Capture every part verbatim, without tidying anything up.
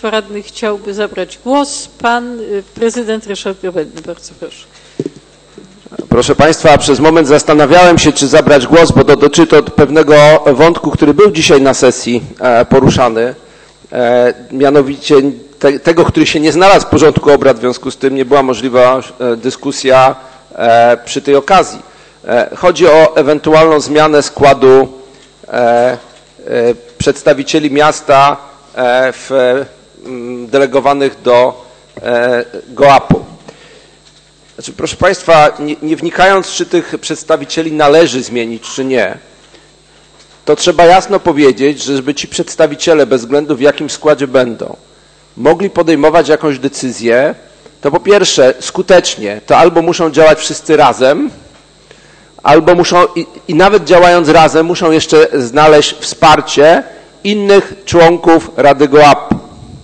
Państwa radnych chciałby zabrać głos? Pan prezydent Ryszard Grobelny. Bardzo proszę. Proszę Państwa, przez moment zastanawiałem się, czy zabrać głos, bo dotyczy to pewnego wątku, który był dzisiaj na sesji poruszany, mianowicie te, tego, który się nie znalazł w porządku obrad, w związku z tym nie była możliwa dyskusja przy tej okazji. Chodzi o ewentualną zmianę składu przedstawicieli miasta w, delegowanych do GOAP-u. Znaczy, proszę Państwa, nie, nie wnikając, czy tych przedstawicieli należy zmienić, czy nie, to trzeba jasno powiedzieć, że żeby ci przedstawiciele, bez względu w jakim składzie będą, mogli podejmować jakąś decyzję, to po pierwsze skutecznie, to albo muszą działać wszyscy razem, albo muszą, i, i nawet działając razem, muszą jeszcze znaleźć wsparcie innych członków Rady GOAP-u.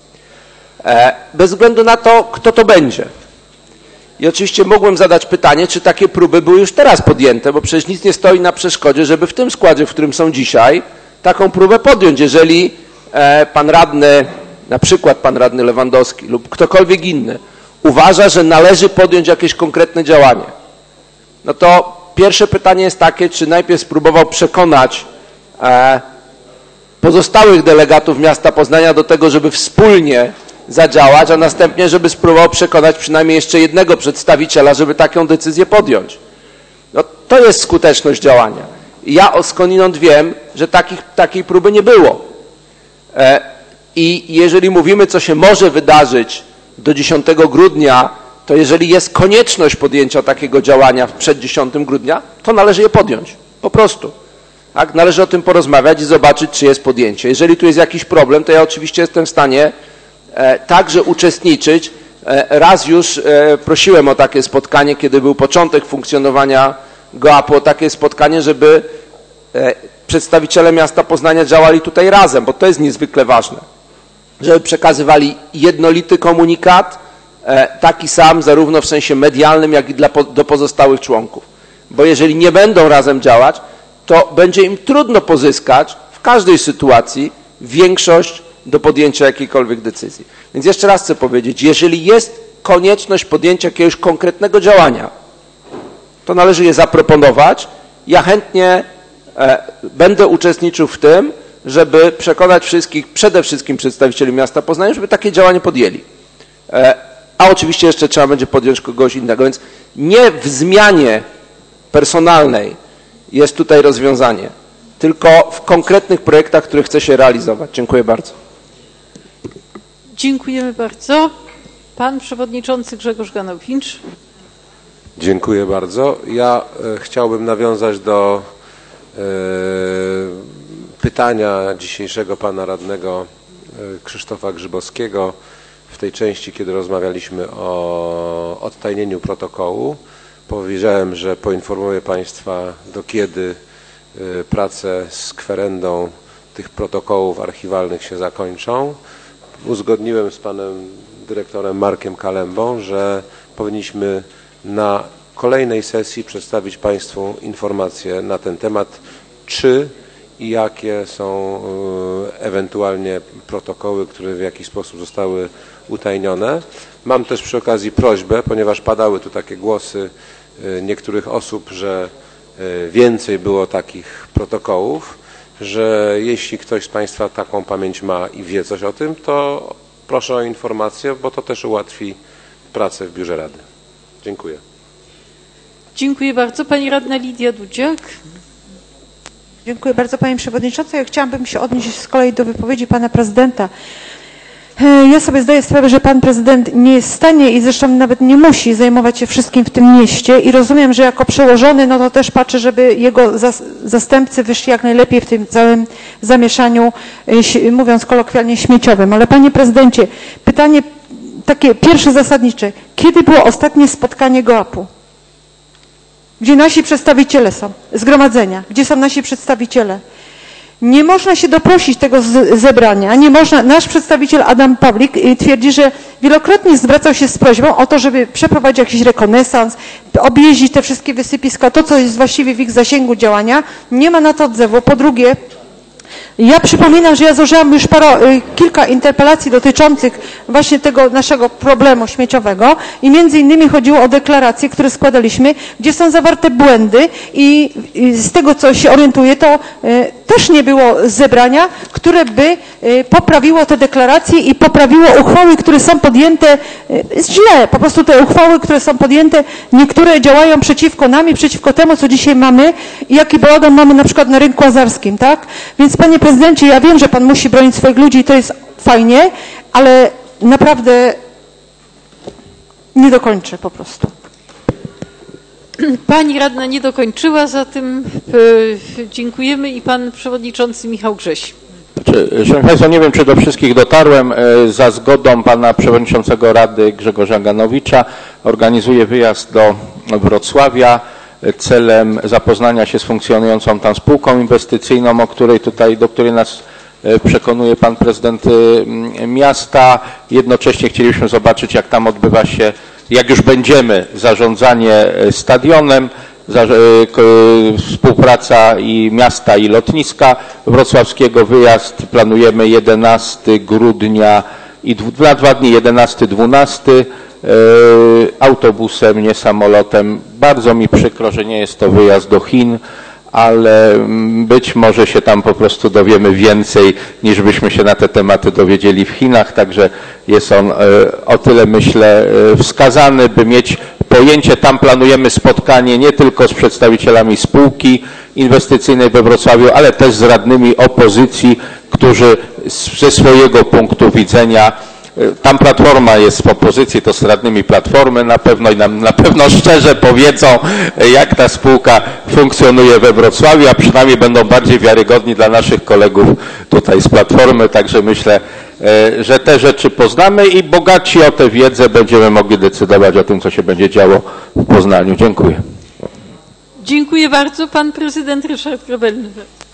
E, bez względu na to, kto to będzie. I oczywiście mogłem zadać pytanie, czy takie próby były już teraz podjęte, bo przecież nic nie stoi na przeszkodzie, żeby w tym składzie, w którym są dzisiaj, taką próbę podjąć. Jeżeli e, pan radny, na przykład pan radny Lewandowski lub ktokolwiek inny uważa, że należy podjąć jakieś konkretne działanie, no to pierwsze pytanie jest takie, czy najpierw spróbował przekonać e, pozostałych delegatów miasta Poznania do tego, żeby wspólnie zadziałać, a następnie, żeby spróbował przekonać przynajmniej jeszcze jednego przedstawiciela, żeby taką decyzję podjąć. No, to jest skuteczność działania. Ja skądinąd wiem, że takich, takiej próby nie było. E, I jeżeli mówimy, co się może wydarzyć do dziesiątego grudnia, to jeżeli jest konieczność podjęcia takiego działania przed dziesiątego grudnia, to należy je podjąć. Po prostu. Tak? Należy o tym porozmawiać i zobaczyć, czy jest podjęcie. Jeżeli tu jest jakiś problem, to ja oczywiście jestem w stanie e, także uczestniczyć. E, raz już e, prosiłem o takie spotkanie, kiedy był początek funkcjonowania GOAP-u, o takie spotkanie, żeby e, przedstawiciele miasta Poznania działali tutaj razem, bo to jest niezwykle ważne. Żeby przekazywali jednolity komunikat, e, taki sam zarówno w sensie medialnym, jak i dla, do pozostałych członków. Bo jeżeli nie będą razem działać, to będzie im trudno pozyskać w każdej sytuacji większość do podjęcia jakiejkolwiek decyzji. Więc jeszcze raz chcę powiedzieć, jeżeli jest konieczność podjęcia jakiegoś konkretnego działania, to należy je zaproponować. Ja chętnie e, będę uczestniczył w tym, żeby przekonać wszystkich, przede wszystkim przedstawicieli miasta Poznania, żeby takie działanie podjęli. E, a oczywiście jeszcze trzeba będzie podjąć kogoś innego, więc nie w zmianie personalnej jest tutaj rozwiązanie, tylko w konkretnych projektach, które chce się realizować. Dziękuję bardzo. Dziękujemy bardzo. Pan przewodniczący Grzegorz Ganowicz. Dziękuję bardzo. Ja e, chciałbym nawiązać do e, pytania dzisiejszego pana radnego e, Krzysztofa Grzybowskiego w tej części, kiedy rozmawialiśmy o odtajnieniu protokołu. Powiedziałem, że poinformuję Państwa, do kiedy y, prace z kwerendą tych protokołów archiwalnych się zakończą. Uzgodniłem z panem dyrektorem Markiem Kalembą, że powinniśmy na kolejnej sesji przedstawić Państwu informacje na ten temat, czy i jakie są y, ewentualnie protokoły, które w jakiś sposób zostały utajnione. Mam też przy okazji prośbę, ponieważ padały tu takie głosy niektórych osób, że więcej było takich protokołów, że jeśli ktoś z Państwa taką pamięć ma i wie coś o tym, to proszę o informację, bo to też ułatwi pracę w Biurze Rady. Dziękuję. Dziękuję bardzo. Pani radna Lidia Dudziak. Dziękuję bardzo Pani Przewodnicząca. Ja chciałabym się odnieść z kolei do wypowiedzi Pana Prezydenta. Ja sobie zdaję sprawę, że Pan Prezydent nie jest w stanie i zresztą nawet nie musi zajmować się wszystkim w tym mieście i rozumiem, że jako przełożony, no to też patrzy, żeby jego zastępcy wyszli jak najlepiej w tym całym zamieszaniu, mówiąc kolokwialnie, śmieciowym. Ale Panie Prezydencie, pytanie takie pierwsze zasadnicze. Kiedy było ostatnie spotkanie GOAP-u? Gdzie nasi przedstawiciele są? Zgromadzenia. Gdzie są nasi przedstawiciele? Nie można się doprosić tego zebrania, nie można, nasz przedstawiciel Adam Pawlik twierdzi, że wielokrotnie zwracał się z prośbą o to, żeby przeprowadzić jakiś rekonesans, objeździć te wszystkie wysypiska, to co jest właściwie w ich zasięgu działania, nie ma na to odzewu. Po drugie, Ja przypominam, że ja złożyłam już parę, kilka interpelacji dotyczących właśnie tego naszego problemu śmieciowego i między innymi chodziło o deklaracje, które składaliśmy, gdzie są zawarte błędy i, i z tego, co się orientuję, to y, też nie było zebrania, które by y, poprawiło te deklaracje i poprawiło uchwały, które są podjęte y, źle. Po prostu te uchwały, które są podjęte, niektóre działają przeciwko nam i przeciwko temu, co dzisiaj mamy i jaki bałagan mamy na przykład na rynku azarskim, tak? Więc panie prezydencie, ja wiem, że pan musi bronić swoich ludzi i to jest fajnie, ale naprawdę nie dokończę po prostu. Pani radna nie dokończyła, zatem e, dziękujemy i pan przewodniczący Michał Grześ. Szanowni Państwo, nie wiem, czy do wszystkich dotarłem. Za zgodą pana przewodniczącego Rady Grzegorza Ganowicza organizuję wyjazd do Wrocławia celem zapoznania się z funkcjonującą tam spółką inwestycyjną, o której tutaj, do której nas przekonuje pan prezydent miasta. Jednocześnie chcielibyśmy zobaczyć, jak tam odbywa się, jak już będziemy, zarządzanie stadionem, współpraca i miasta i lotniska wrocławskiego. Wyjazd planujemy jedenastego grudnia i na dwa dni, jedenasty dwunasty, autobusem, nie samolotem. Bardzo mi przykro, że nie jest to wyjazd do Chin, ale być może się tam po prostu dowiemy więcej, niż byśmy się na te tematy dowiedzieli w Chinach, także jest on o tyle, myślę, wskazany, by mieć pojęcie. Tam planujemy spotkanie nie tylko z przedstawicielami spółki inwestycyjnej we Wrocławiu, ale też z radnymi opozycji, którzy ze swojego punktu widzenia, tam Platforma jest w opozycji, to z radnymi Platformy na pewno i nam na pewno szczerze powiedzą, jak ta spółka funkcjonuje we Wrocławiu, a przynajmniej będą bardziej wiarygodni dla naszych kolegów tutaj z Platformy, także myślę, że te rzeczy poznamy i bogaci o tę wiedzę będziemy mogli decydować o tym, co się będzie działo w Poznaniu. Dziękuję. Dziękuję bardzo. Pan prezydent Ryszard Grobelny.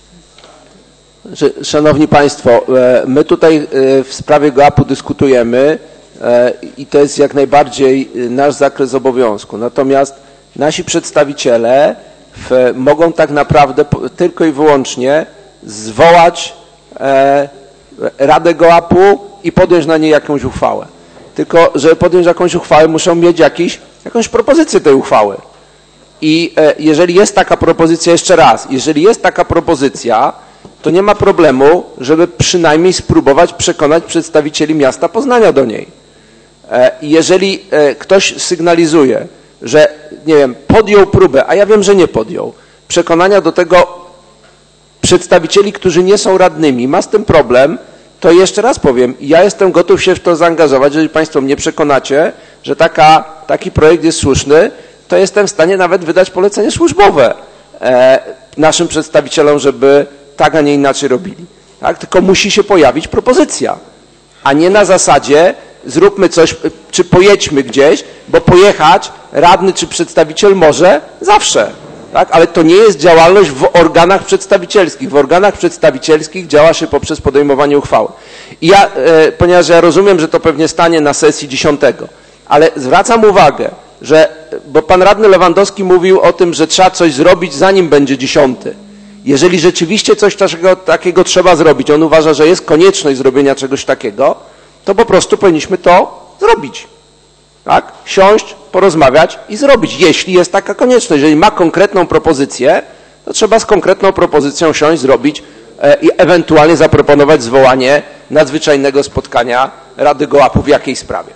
Szanowni Państwo, my tutaj w sprawie GOAP-u dyskutujemy i to jest jak najbardziej nasz zakres obowiązku. Natomiast nasi przedstawiciele mogą tak naprawdę tylko i wyłącznie zwołać Radę GOAP-u i podjąć na niej jakąś uchwałę. Tylko, żeby podjąć jakąś uchwałę, muszą mieć jakiś, jakąś propozycję tej uchwały. I jeżeli jest taka propozycja, jeszcze raz, jeżeli jest taka propozycja, to nie ma problemu, żeby przynajmniej spróbować przekonać przedstawicieli miasta Poznania do niej. Jeżeli ktoś sygnalizuje, że, nie wiem, podjął próbę, a ja wiem, że nie podjął, przekonania do tego przedstawicieli, którzy nie są radnymi, ma z tym problem, to jeszcze raz powiem, ja jestem gotów się w to zaangażować, jeżeli Państwo mnie przekonacie, że taka, taki projekt jest słuszny, to jestem w stanie nawet wydać polecenie służbowe naszym przedstawicielom, żeby tak, a nie inaczej robili. Tak? Tylko musi się pojawić propozycja, a nie na zasadzie zróbmy coś, czy pojedźmy gdzieś, bo pojechać radny czy przedstawiciel może zawsze. Tak? Ale to nie jest działalność w organach przedstawicielskich. W organach przedstawicielskich działa się poprzez podejmowanie uchwały. I ja, e, ponieważ ja rozumiem, że to pewnie stanie na sesji dziesiątego, ale zwracam uwagę, że, bo pan radny Lewandowski mówił o tym, że trzeba coś zrobić, zanim będzie dziesiąty. Jeżeli rzeczywiście coś takiego, takiego trzeba zrobić, on uważa, że jest konieczność zrobienia czegoś takiego, to po prostu powinniśmy to zrobić. Tak? Siąść, porozmawiać i zrobić, jeśli jest taka konieczność. Jeżeli ma konkretną propozycję, to trzeba z konkretną propozycją siąść, zrobić e, i ewentualnie zaproponować zwołanie nadzwyczajnego spotkania Rady GOAP-u w jakiej sprawie.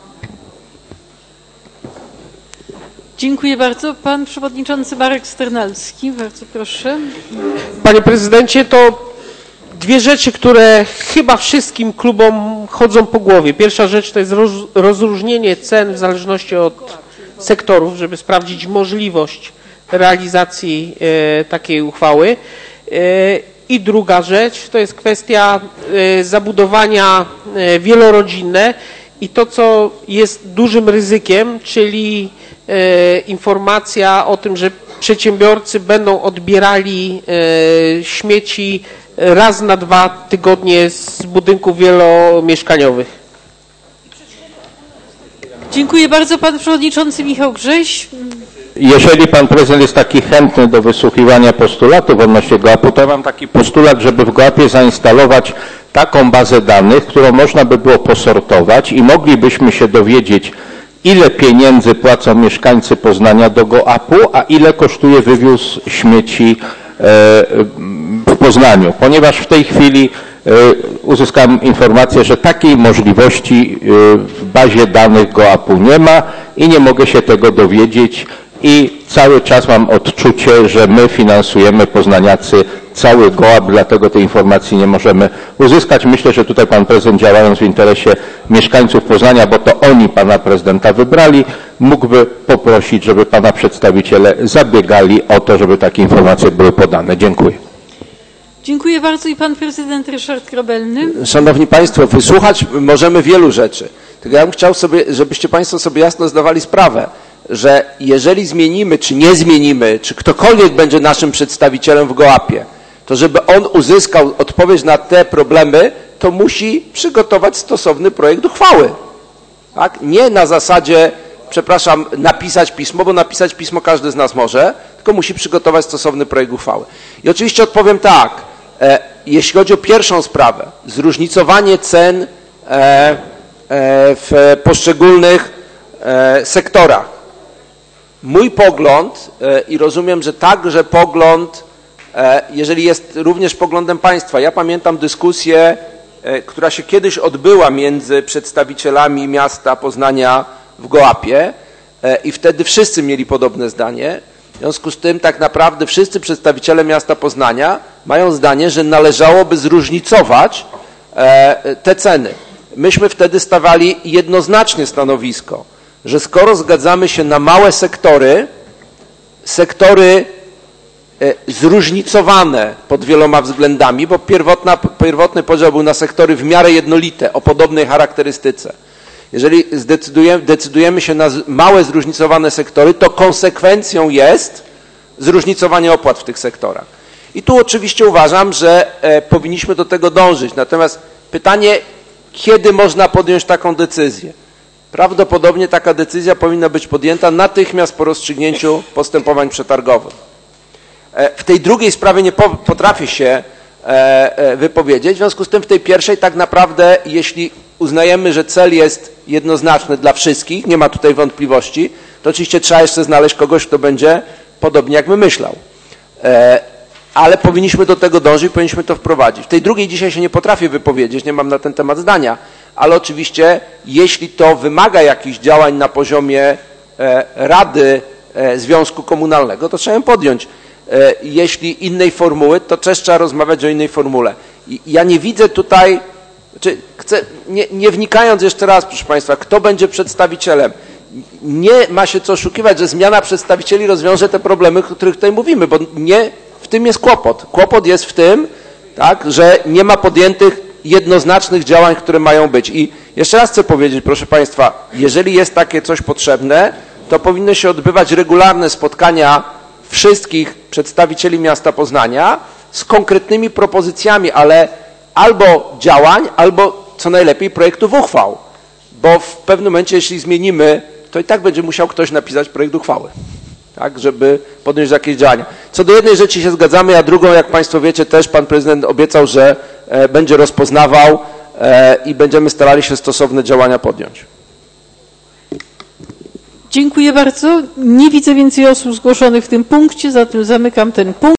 Dziękuję bardzo. Pan przewodniczący Marek Sternalski, bardzo proszę. Panie prezydencie, to dwie rzeczy, które chyba wszystkim klubom chodzą po głowie. Pierwsza rzecz to jest rozróżnienie cen w zależności od sektorów, żeby sprawdzić możliwość realizacji e, takiej uchwały. E, I druga rzecz to jest kwestia e, zabudowania e, wielorodzinne i to, co jest dużym ryzykiem, czyli e, informacja o tym, że przedsiębiorcy będą odbierali e, śmieci raz na dwa tygodnie z budynków wielomieszkaniowych. Dziękuję bardzo. Pan przewodniczący Michał Grześ. jeżeli pan prezydent jest taki chętny do wysłuchiwania postulatów odnośnie GOAP-u, to ja mam taki postulat, żeby w GOAP-ie zainstalować taką bazę danych, którą można by było posortować i moglibyśmy się dowiedzieć, ile pieniędzy płacą mieszkańcy Poznania do GOAP-u, a ile kosztuje wywóz śmieci w Poznaniu, ponieważ w tej chwili uzyskałem informację, że takiej możliwości w bazie danych GOAP-u nie ma i nie mogę się tego dowiedzieć i cały czas mam odczucie, że my finansujemy poznaniacy cały GOAP, dlatego tej informacji nie możemy uzyskać. Myślę, że tutaj pan prezydent, działając w interesie mieszkańców Poznania, bo to oni pana prezydenta wybrali, mógłby poprosić, żeby pana przedstawiciele zabiegali o to, żeby takie informacje były podane. Dziękuję. Dziękuję bardzo i pan prezydent Ryszard Grobelny. Szanowni Państwo, wysłuchać możemy wielu rzeczy. Tylko ja bym chciał sobie, żebyście Państwo sobie jasno zdawali sprawę, że jeżeli zmienimy, czy nie zmienimy, czy ktokolwiek będzie naszym przedstawicielem w GOAP-ie, to żeby on uzyskał odpowiedź na te problemy, to musi przygotować stosowny projekt uchwały. Tak? Nie na zasadzie, przepraszam, napisać pismo, bo napisać pismo każdy z nas może, tylko musi przygotować stosowny projekt uchwały. I oczywiście odpowiem tak, e, jeśli chodzi o pierwszą sprawę, zróżnicowanie cen e, e, w poszczególnych e, sektorach. Mój pogląd e, i rozumiem, że także pogląd, e, jeżeli jest również poglądem państwa, ja pamiętam dyskusję, e, która się kiedyś odbyła między przedstawicielami miasta Poznania w GOAP-ie e, i wtedy wszyscy mieli podobne zdanie. W związku z tym tak naprawdę wszyscy przedstawiciele miasta Poznania mają zdanie, że należałoby zróżnicować e, te ceny. Myśmy wtedy stawali jednoznacznie stanowisko, że skoro zgadzamy się na małe sektory, sektory e, zróżnicowane pod wieloma względami, bo pierwotna, pierwotny podział był na sektory w miarę jednolite, o podobnej charakterystyce. Jeżeli zdecydujemy, decydujemy się na małe, zróżnicowane sektory, to konsekwencją jest zróżnicowanie opłat w tych sektorach. I tu oczywiście uważam, że e, powinniśmy do tego dążyć. Natomiast pytanie, kiedy można podjąć taką decyzję? Prawdopodobnie taka decyzja powinna być podjęta natychmiast po rozstrzygnięciu postępowań przetargowych. E, w tej drugiej sprawie nie po, potrafię się e, e, wypowiedzieć, w związku z tym w tej pierwszej tak naprawdę, jeśli uznajemy, że cel jest jednoznaczny dla wszystkich, nie ma tutaj wątpliwości, to oczywiście trzeba jeszcze znaleźć kogoś, kto będzie podobnie jak my myślał. E, ale powinniśmy do tego dążyć, powinniśmy to wprowadzić. W tej drugiej dzisiaj się nie potrafię wypowiedzieć, nie mam na ten temat zdania, ale oczywiście jeśli to wymaga jakichś działań na poziomie e, Rady e, Związku Komunalnego, to trzeba ją podjąć. E, jeśli innej formuły, to też trzeba rozmawiać o innej formule. I ja nie widzę tutaj, znaczy chcę, nie, nie wnikając jeszcze raz, proszę Państwa, kto będzie przedstawicielem, nie ma się co oszukiwać, że zmiana przedstawicieli rozwiąże te problemy, o których tutaj mówimy, bo nie w tym jest kłopot. Kłopot jest w tym, tak, że nie ma podjętych jednoznacznych działań, które mają być. I jeszcze raz chcę powiedzieć, proszę Państwa, jeżeli jest takie coś potrzebne, to powinny się odbywać regularne spotkania wszystkich przedstawicieli miasta Poznania z konkretnymi propozycjami, ale albo działań, albo co najlepiej projektów uchwał. Bo w pewnym momencie, jeśli zmienimy, to i tak będzie musiał ktoś napisać projekt uchwały, tak, żeby podjąć jakieś działania. Co do jednej rzeczy się zgadzamy, a drugą, jak Państwo wiecie, też Pan Prezydent obiecał, że e, będzie rozpoznawał e, i będziemy starali się stosowne działania podjąć. Dziękuję bardzo. Nie widzę więcej osób zgłoszonych w tym punkcie, zatem zamykam ten punkt.